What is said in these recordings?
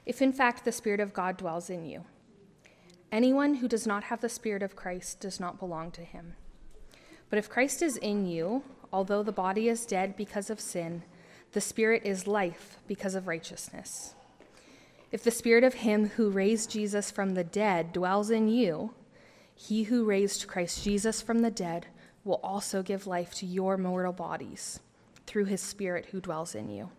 if in fact the Spirit of God dwells in you. Anyone who does not have the Spirit of Christ does not belong to him. But if Christ is in you, although the body is dead because of sin, the Spirit is life because of righteousness. If the Spirit of him who raised Jesus from the dead dwells in you, he who raised Christ Jesus from the dead will also give life to your mortal bodies through his Spirit who dwells in you.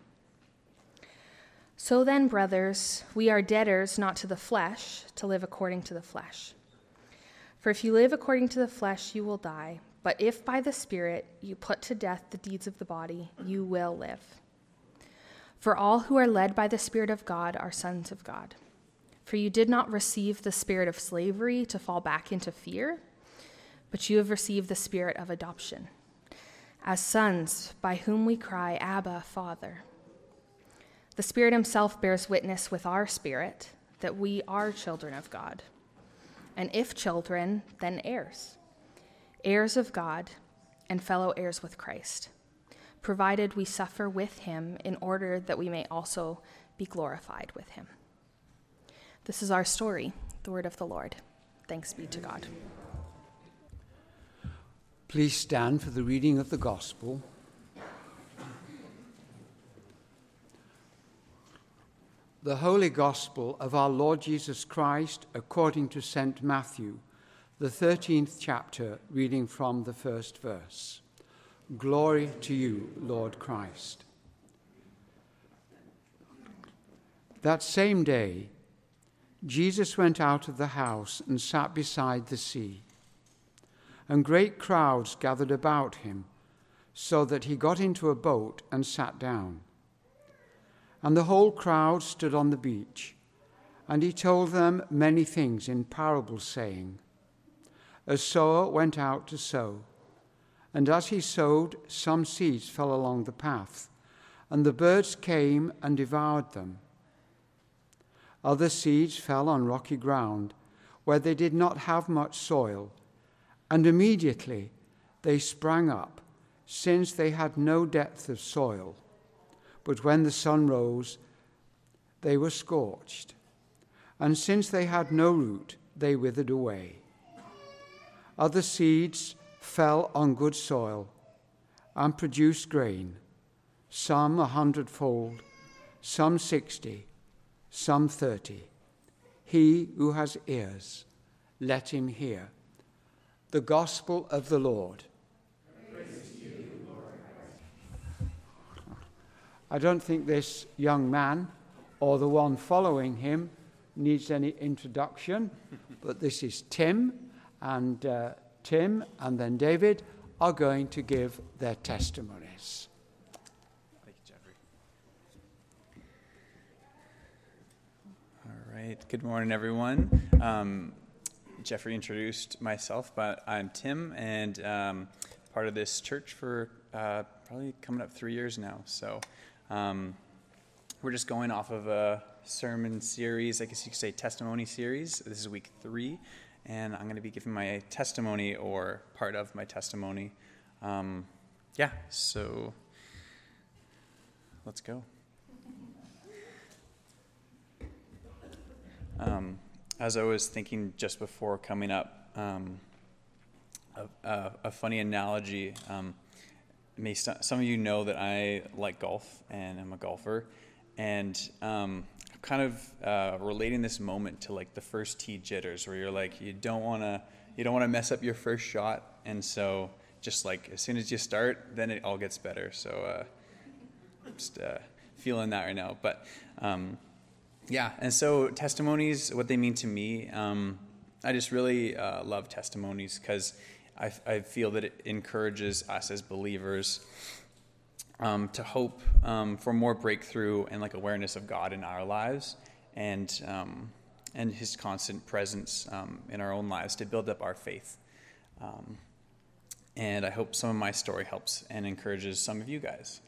So then, brothers, we are debtors not to the flesh, to live according to the flesh. For if you live according to the flesh, you will die. But if by the Spirit you put to death the deeds of the body, you will live. For all who are led by the Spirit of God are sons of God. For you did not receive the spirit of slavery to fall back into fear, but you have received the Spirit of adoption, as sons, by whom we cry, Abba, Father. The Spirit himself bears witness with our spirit that we are children of God. And if children, then heirs, heirs of God and fellow heirs with Christ, provided we suffer with him in order that we may also be glorified with him. This is our story, the word of the Lord. Thanks be to God. Please stand for the reading of the Gospel. The Holy Gospel of our Lord Jesus Christ according to St. Matthew, the 13th chapter, reading from the first verse. Glory to you, Lord Christ. That same day, Jesus went out of the house and sat beside the sea, and great crowds gathered about him, so that he got into a boat and sat down. And the whole crowd stood on the beach, and he told them many things in parables, saying, A sower went out to sow, and as he sowed, some seeds fell along the path, and the birds came and devoured them. Other seeds fell on rocky ground, where they did not have much soil, and immediately they sprang up, since they had no depth of soil. But when the sun rose, they were scorched, and since they had no root, they withered away. Other seeds fell on good soil and produced grain, some 100-fold, some 60, some 30. He who has ears, let him hear. The Gospel of the Lord. I don't think this young man or the one following him needs any introduction, but this is Tim, and Tim and then David are going to give their testimonies. Thank you, Jeffrey. All right. Good morning, everyone. Jeffrey introduced myself, but I'm Tim, and part of this church for probably coming up 3 years now. So we're just going off of a sermon series, I guess you could say testimony series. This is week 3, and I'm going to be giving my testimony, or part of my testimony. So let's go. As I was thinking just before coming up, a funny analogy. Some of you know that I like golf, and I'm a golfer, and kind of relating this moment to like the first tee jitters, where you're like, you don't want to mess up your first shot, and so just like as soon as you start, then it all gets better. So just feeling that right now, but and so testimonies, what they mean to me, I just really love testimonies because I feel that it encourages us as believers to hope for more breakthrough and like awareness of God in our lives, and His constant presence in our own lives to build up our faith. And I hope some of my story helps and encourages some of you guys.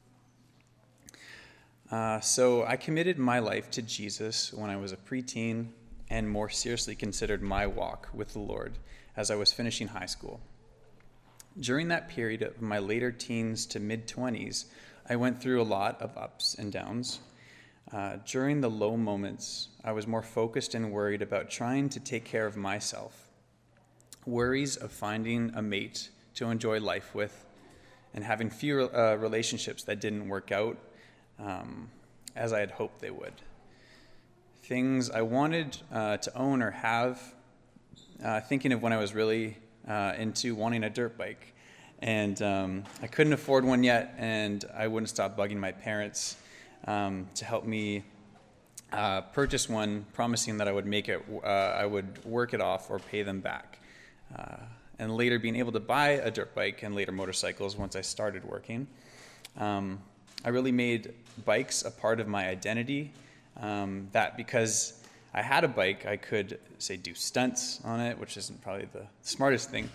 So I committed my life to Jesus when I was a preteen, and more seriously considered my walk with the Lord as I was finishing high school. During that period of my later teens to mid-20s, I went through a lot of ups and downs. During the low moments, I was more focused and worried about trying to take care of myself. Worries of finding a mate to enjoy life with and having few relationships that didn't work out as I had hoped they would. Things I wanted to own or have, thinking of when I was really into wanting a dirt bike. And I couldn't afford one yet, and I wouldn't stop bugging my parents to help me purchase one, promising that I would work it off or pay them back. And later being able to buy a dirt bike and later motorcycles once I started working. I really made bikes a part of my identity, that because I had a bike, I could, say, do stunts on it, which isn't probably the smartest thing.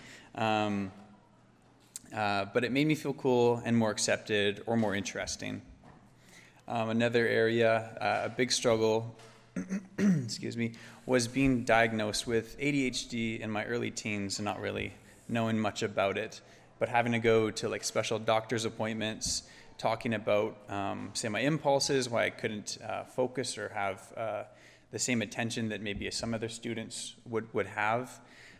But it made me feel cool and more accepted or more interesting. Another area, a big struggle, excuse me, was being diagnosed with ADHD in my early teens and not really knowing much about it, but having to go to like special doctor's appointments, talking about, say, my impulses, why I couldn't focus or have the same attention that maybe some other students would have.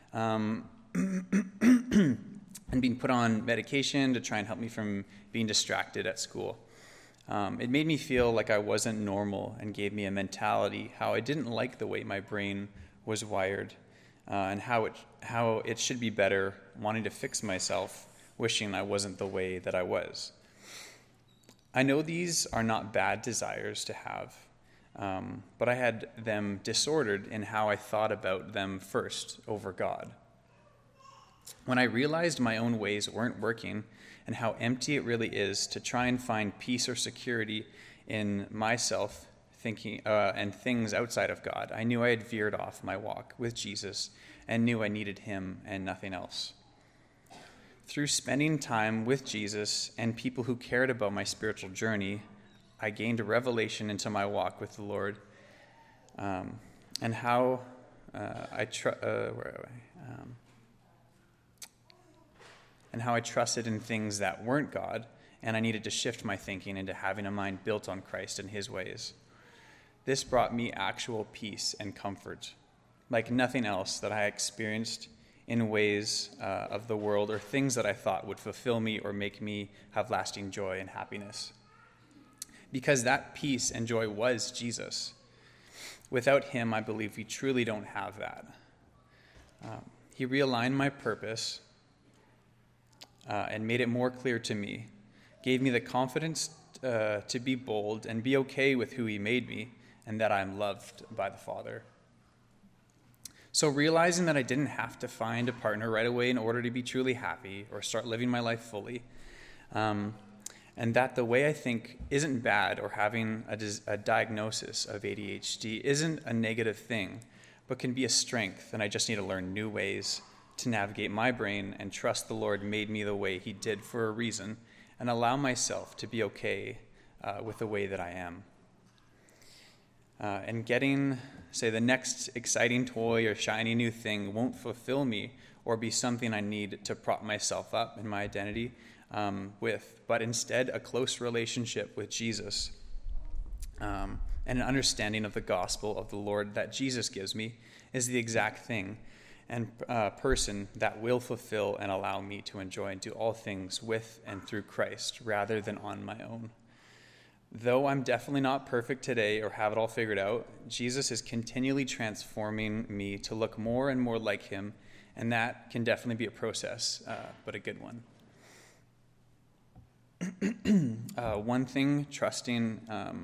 And being put on medication to try and help me from being distracted at school. It made me feel like I wasn't normal and gave me a mentality how I didn't like the way my brain was wired and how it should be better, wanting to fix myself, wishing I wasn't the way that I was. I know these are not bad desires to have, but I had them disordered in how I thought about them first over God. When I realized my own ways weren't working and how empty it really is to try and find peace or security in myself thinking and things outside of God, I knew I had veered off my walk with Jesus and knew I needed him and nothing else. Through spending time with Jesus and people who cared about my spiritual journey, I gained a revelation into my walk with the Lord and how and how I trusted in things that weren't God, and I needed to shift my thinking into having a mind built on Christ and his ways. This brought me actual peace and comfort, like nothing else that I experienced in ways of the world or things that I thought would fulfill me or make me have lasting joy and happiness. Because that peace and joy was Jesus. Without him, I believe we truly don't have that. He realigned my purpose and made it more clear to me, gave me the confidence to be bold and be okay with who he made me and that I'm loved by the Father. So realizing that I didn't have to find a partner right away in order to be truly happy or start living my life fully, and that the way I think isn't bad or having a diagnosis of ADHD isn't a negative thing, but can be a strength, and I just need to learn new ways to navigate my brain and trust the Lord made me the way he did for a reason and allow myself to be okay with the way that I am. And getting, say, the next exciting toy or shiny new thing won't fulfill me or be something I need to prop myself up in my identity with, but instead a close relationship with Jesus and an understanding of the gospel of the Lord that Jesus gives me is the exact thing and person that will fulfill and allow me to enjoy and do all things with and through Christ rather than on my own. Though I'm definitely not perfect today or have it all figured out, Jesus is continually transforming me to look more and more like him, and that can definitely be a process, but a good one. One thing trusting,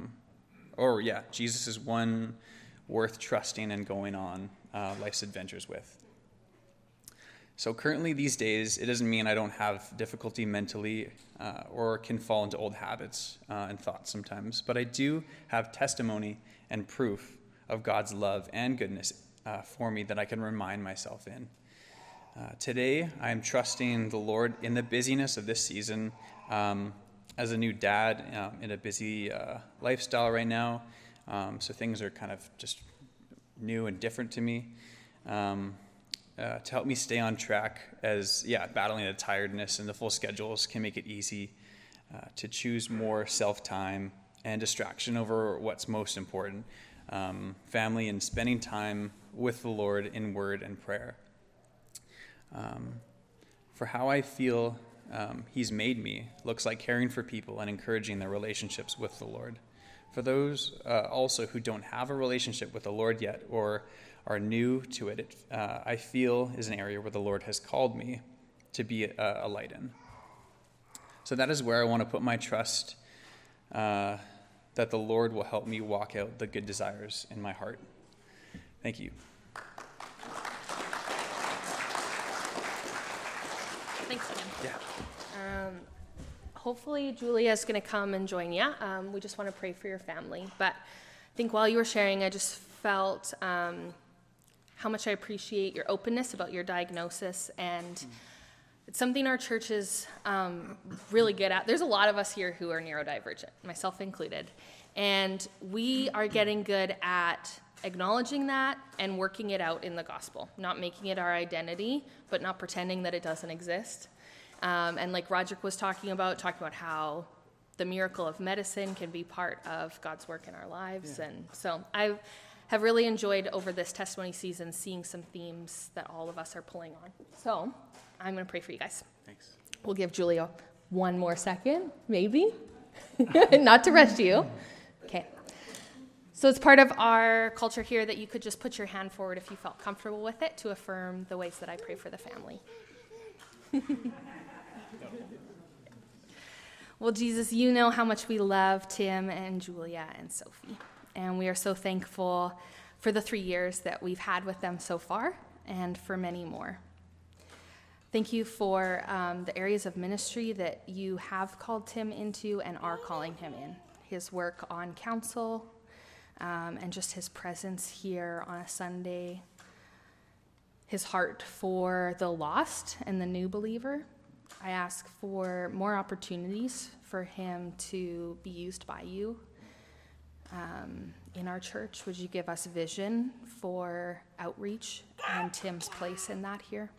Jesus is one worth trusting and going on life's adventures with. So currently these days, it doesn't mean I don't have difficulty mentally or can fall into old habits and thoughts sometimes, but I do have testimony and proof of God's love and goodness for me that I can remind myself in. Today, I am trusting the Lord in the busyness of this season as a new dad in a busy lifestyle right now. So things are kind of just new and different to me. To help me stay on track as, battling the tiredness and the full schedules can make it easy to choose more self-time and distraction over what's most important, family and spending time with the Lord in word and prayer. For how I feel he's made me looks like caring for people and encouraging their relationships with the Lord. For those also who don't have a relationship with the Lord yet or are new to it, I feel is an area where the Lord has called me to be a light in. So that is where I want to put my trust that the Lord will help me walk out the good desires in my heart. Thank you. Thanks, Tim. Yeah. Hopefully Julia's going to come and join you. We just want to pray for your family. But I think while you were sharing, I just felt how much I appreciate your openness about your diagnosis. And it's something our church is really good at. There's a lot of us here who are neurodivergent, myself included. And we are getting good at acknowledging that and working it out in the gospel, not making it our identity, but not pretending that it doesn't exist. And like Roderick was talking about how the miracle of medicine can be part of God's work in our lives. Yeah. And so I have really enjoyed over this testimony season seeing some themes that all of us are pulling on. So I'm going to pray for you guys. Thanks. We'll give Julia one more second, maybe. Not to rush you. Okay. So it's part of our culture here that you could just put your hand forward if you felt comfortable with it to affirm the ways that I pray for the family. Well, Jesus, you know how much we love Tim and Julia and Sophie. And we are so thankful for the 3 years that we've had with them so far and for many more. Thank you for the areas of ministry that you have called Tim into and are calling him in. His work on council and just his presence here on a Sunday. His heart for the lost and the new believer. I ask for more opportunities for him to be used by you. In our church, would you give us vision for outreach and Tim's place in that here?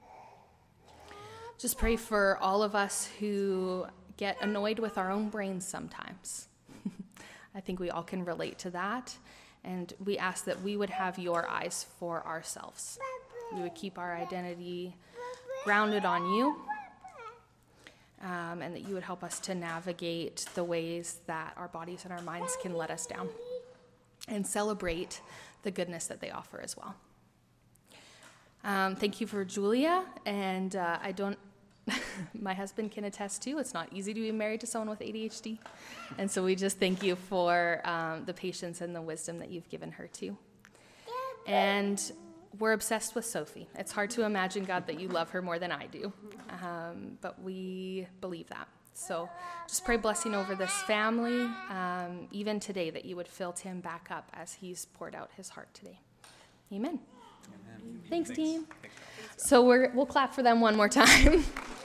Just pray for all of us who get annoyed with our own brains sometimes. I think we all can relate to that. And we ask that we would have your eyes for ourselves. We would keep our identity grounded on you. And that you would help us to navigate the ways that our bodies and our minds can let us down. And celebrate the goodness that they offer as well. Thank you for Julia. And my husband can attest to, it's not easy to be married to someone with ADHD. And so we just thank you for the patience and the wisdom that you've given her too. And we're obsessed with Sophie. It's hard to imagine, God, that you love her more than I do. But we believe that. So just pray blessing over this family, even today, that you would fill Tim back up as he's poured out his heart today. Amen. Amen. Thanks, team. Thanks. So we'll clap for them one more time.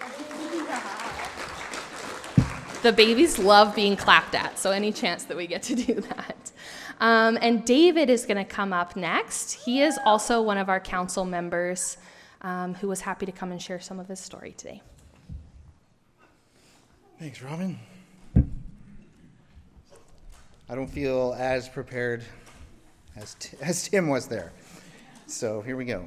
The babies love being clapped at, so any chance that we get to do that. And David is going to come up next. He is also one of our council members who was happy to come and share some of his story today. Thanks, Robin. I don't feel as prepared as Tim was there. So here we go.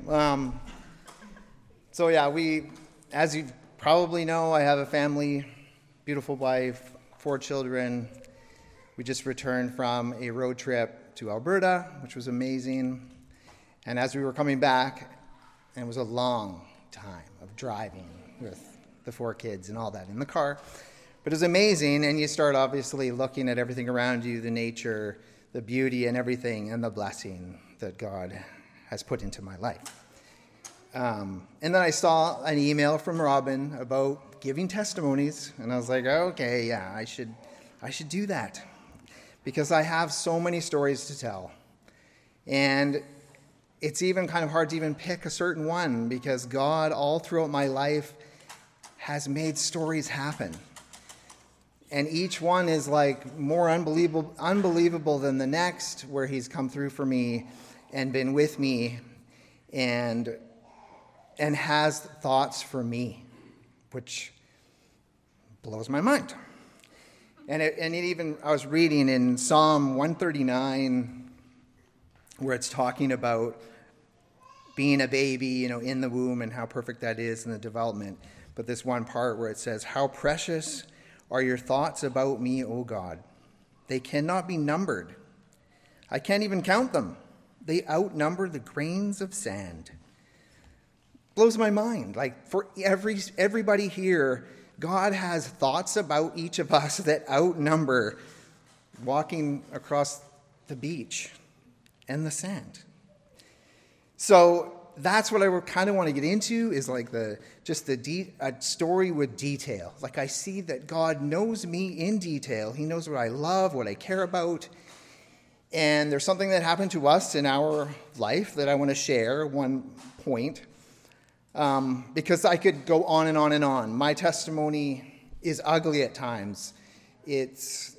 As you probably know, I have a family, beautiful wife, 4 children. We just returned from a road trip to Alberta, which was amazing. And as we were coming back, and it was a long time of driving with the 4 kids and all that in the car. But it was amazing, and you start obviously looking at everything around you, the nature, the beauty and everything, and the blessing that God has put into my life. And then I saw an email from Robin about giving testimonies, and I was like, okay, yeah, I should do that, because I have so many stories to tell. And it's even kind of hard to even pick a certain one, because God, all throughout my life, has made stories happen. And each one is like more unbelievable than the next, where he's come through for me and been with me and has thoughts for me, which blows my mind. I was reading in Psalm 139 where it's talking about being a baby, in the womb and how perfect that is in the development. But this one part where it says, "How precious are your thoughts about me, O God. They cannot be numbered. I can't even count them. They outnumber the grains of sand." Blows my mind. Like, for everybody here, God has thoughts about each of us that outnumber walking across the beach and the sand. So that's what I kind of want to get into, is like a story with detail. Like, I see that God knows me in detail. He knows what I love, what I care about. And there's something that happened to us in our life that I want to share, one point. Because I could go on and on and on. My testimony is ugly at times. It's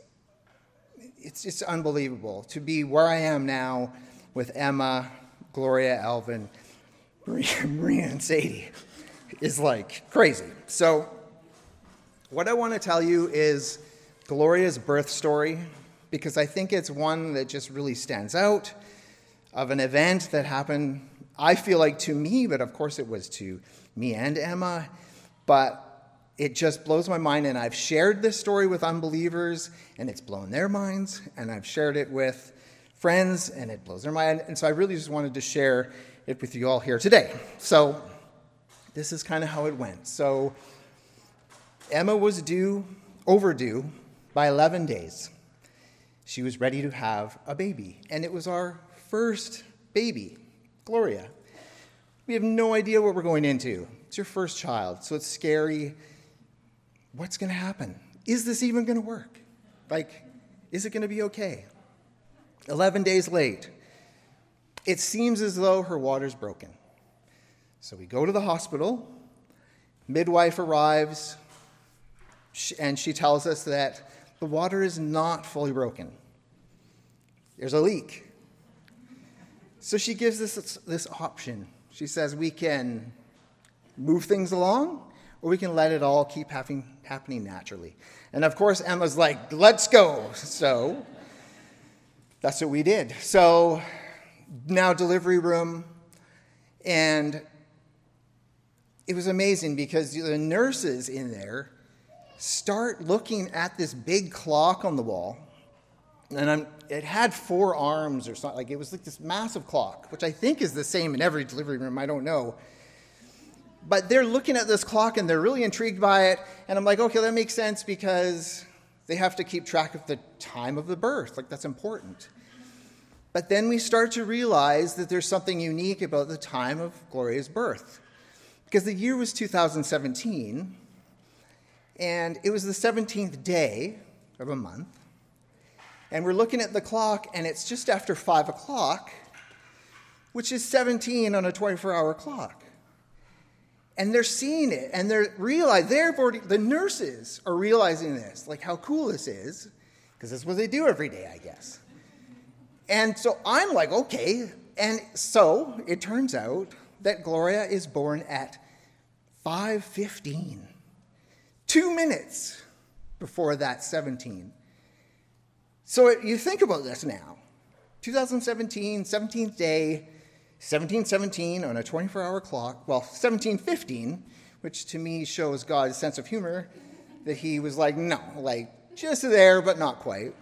just unbelievable to be where I am now with Emma, Gloria, Alvin, Maria, and Sadie is like crazy. So what I want to tell you is Gloria's birth story, because I think it's one that just really stands out, of an event that happened, I feel like, to me, but of course it was to me and Emma. But it just blows my mind, and I've shared this story with unbelievers, and it's blown their minds, and I've shared it with friends, and it blows their mind. And so I really just wanted to share it with you all here today. So this is kind of how it went. So Emma was overdue by 11 days. She was ready to have a baby, and it was our first baby, Gloria. We have no idea what we're going into. It's your first child, so it's scary. What's going to happen? Is this even going to work? Like, is it going to be okay? 11 days late, it seems as though her water's broken. So we go to the hospital. Midwife arrives, and she tells us that the water is not fully broken. There's a leak. So she gives us this option. She says we can move things along, or we can let it all keep happening naturally. And of course, Emma's like, let's go. So that's what we did. So now delivery room, and it was amazing because the nurses in there start looking at this big clock on the wall. And it had 4 arms or something. Like, it was like this massive clock, which I think is the same in every delivery room. I don't know. But they're looking at this clock, and they're really intrigued by it. And I'm like, okay, that makes sense, because they have to keep track of the time of the birth. Like, that's important. But then we start to realize that there's something unique about the time of Gloria's birth. Because the year was 2017, and it was the 17th day of a month. And we're looking at the clock, and it's just after 5 o'clock, which is 17 on a 24-hour clock. And they're seeing it, and the nurses are realizing this, like how cool this is, because that's what they do every day, I guess. And so I'm like, okay. And so it turns out that Gloria is born at 5:15, 2 minutes before that 17. So you think about this now. 2017, 17th day, 17:17 on a 24-hour clock. Well, 17:15, which to me shows God's sense of humor, that he was like, no, like just there, but not quite.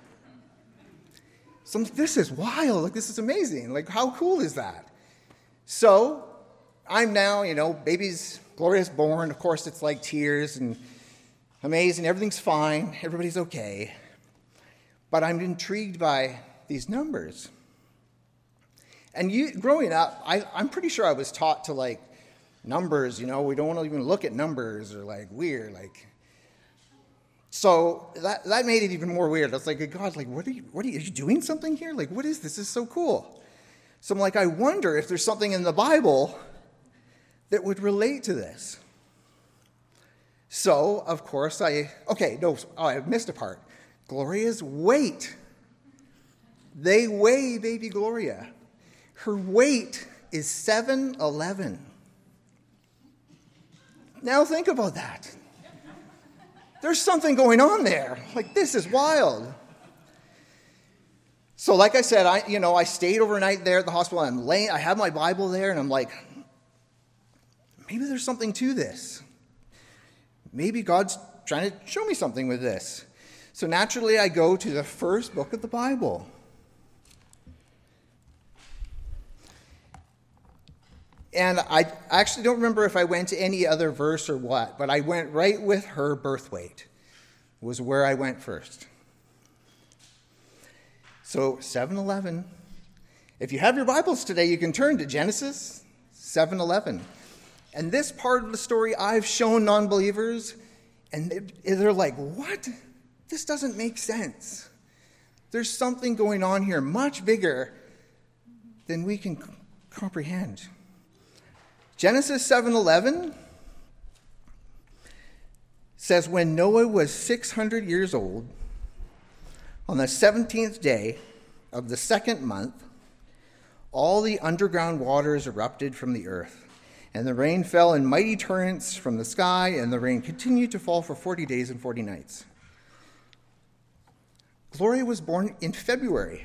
So this is wild. Like, this is amazing. Like, how cool is that? So I'm now, Gloria's born. Of course, it's like tears and amazing. Everything's fine. Everybody's okay. But I'm intrigued by these numbers. And growing up, I'm pretty sure I was taught to like numbers, we don't want to even look at numbers, or like weird, like. So that made it even more weird. I was like, God, like, are you doing something here? Like, what is this? This is so cool. So I'm like, I wonder if there's something in the Bible that would relate to this. So, of course, I missed a part. Gloria's weight. They weigh baby Gloria. Her weight is 7'11". Now think about that. There's something going on there. Like, this is wild. So like I said, I stayed overnight there at the hospital. I have my Bible there, and I'm like, maybe there's something to this. Maybe God's trying to show me something with this. So naturally, I go to the first book of the Bible. And I actually don't remember if I went to any other verse or what, but I went right with her birth weight, was where I went first. So 7:11. If you have your Bibles today, you can turn to Genesis 7:11. And this part of the story I've shown non-believers, and they're like, what? This doesn't make sense. There's something going on here much bigger than we can comprehend. Genesis 7:11 says, when Noah was 600 years old, on the 17th day of the second month, all the underground waters erupted from the earth, and the rain fell in mighty torrents from the sky, and the rain continued to fall for 40 days and 40 nights. Gloria was born in February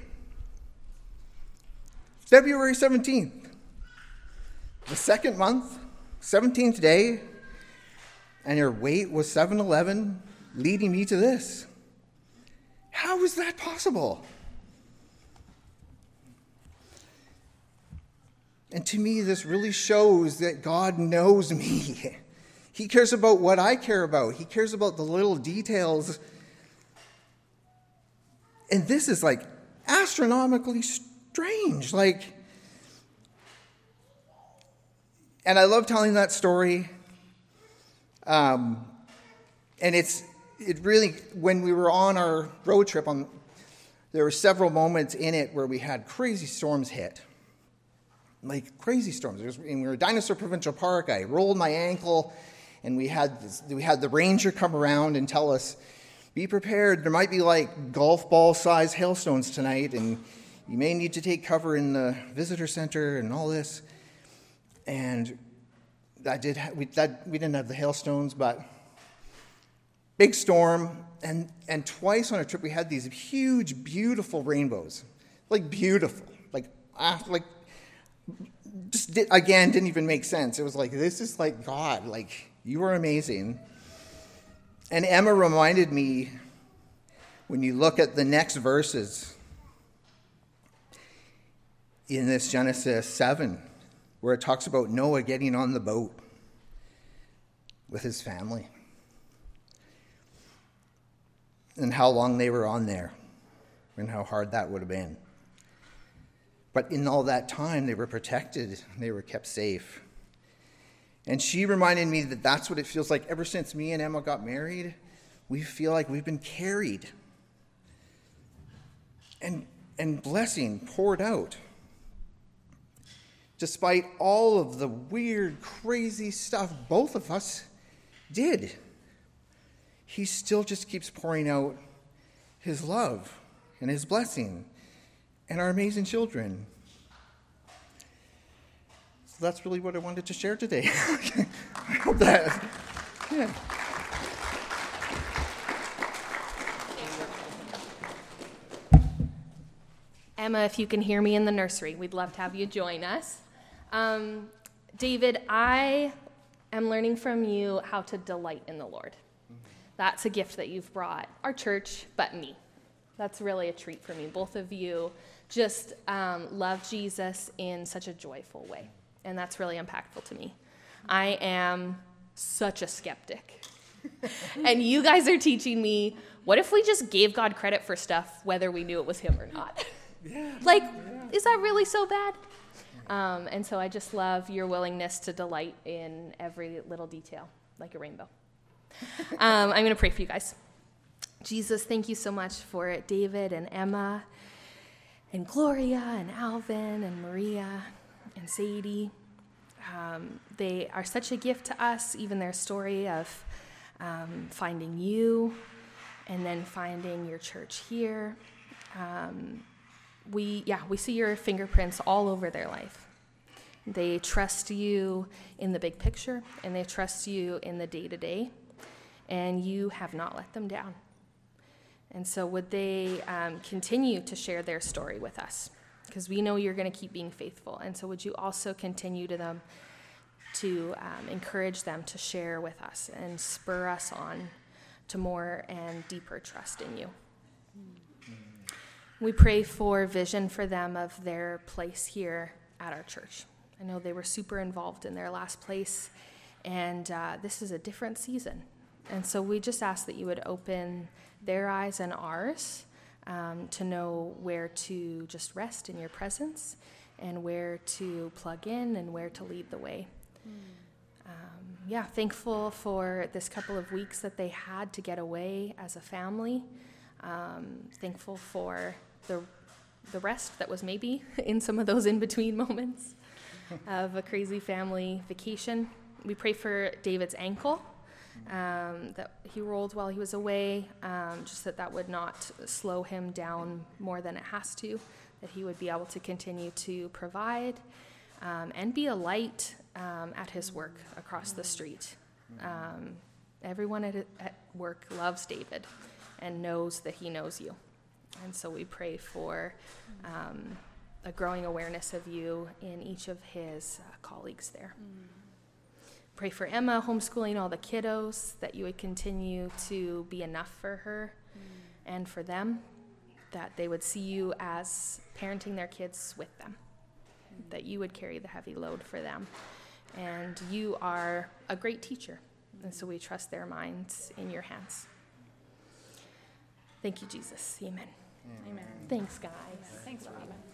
17th. The second month, 17th day, and her weight was 7:11, leading me to this. How is that possible? And to me, this really shows that God knows me. He cares about what I care about. He cares about the little details. And this is like astronomically strange. And I love telling that story. And it really, when we were on our road trip, there were several moments in it where we had crazy storms hit. Like crazy storms. We were at Dinosaur Provincial Park. I rolled my ankle, and we had the ranger come around and tell us, be prepared. There might be like golf ball size hailstones tonight, and you may need to take cover in the visitor center and all this. And we didn't have the hailstones, but big storm. And twice on a trip we had these huge, beautiful rainbows, like beautiful, didn't even make sense. It was like, this is like God, like you are amazing. And Emma reminded me, when you look at the next verses in this Genesis 7, where it talks about Noah getting on the boat with his family and how long they were on there and how hard that would have been. But in all that time, they were protected. They were kept safe. And she reminded me that that's what it feels like ever since me and Emma got married. We feel like we've been carried and blessing poured out. Despite all of the weird, crazy stuff both of us did, he still just keeps pouring out his love and his blessing and our amazing children. So that's really what I wanted to share today. I hope that, yeah. Emma, if you can hear me in the nursery, we'd love to have you join us. David, I am learning from you how to delight in the Lord. That's a gift that you've brought our church, but me. That's really a treat for me. Both of you just love Jesus in such a joyful way, and that's really impactful to me. I am such a skeptic, and you guys are teaching me, what if we just gave God credit for stuff whether we knew it was him or not? Is that really so bad? And so I just love your willingness to delight in every little detail, like a rainbow. I'm going to pray for you guys. Jesus, thank you so much for David and Emma and Gloria and Alvin and Maria and Sadie. They are such a gift to us, even their story of finding you and then finding your church here. We see your fingerprints all over their life. They trust you in the big picture, and they trust you in the day-to-day. and you have not let them down. And so would they continue to share their story with us? Because we know you're going to keep being faithful. And so would you also continue to encourage them to share with us and spur us on to more and deeper trust in you. We pray for vision for them of their place here at our church. I know they were super involved in their last place, and this is a different season. And so we just ask that you would open their eyes and ours to know where to just rest in your presence and where to plug in and where to lead the way. Thankful for this couple of weeks that they had to get away as a family. Thankful for the rest that was maybe in some of those in-between moments of a crazy family vacation. We pray for David's ankle, that he rolled while he was away, just that would not slow him down more than it has to, that he would be able to continue to provide and be a light at his work across the street. Everyone at work loves David and knows that he knows you. And so we pray for a growing awareness of you in each of his colleagues there. Pray for Emma, homeschooling all the kiddos, that you would continue to be enough for her and for them, that they would see you as parenting their kids with them, that you would carry the heavy load for them. And you are a great teacher, and so we trust their minds in your hands. Thank you, Jesus. Amen. Amen. Thanks, guys. Thanks, Robin.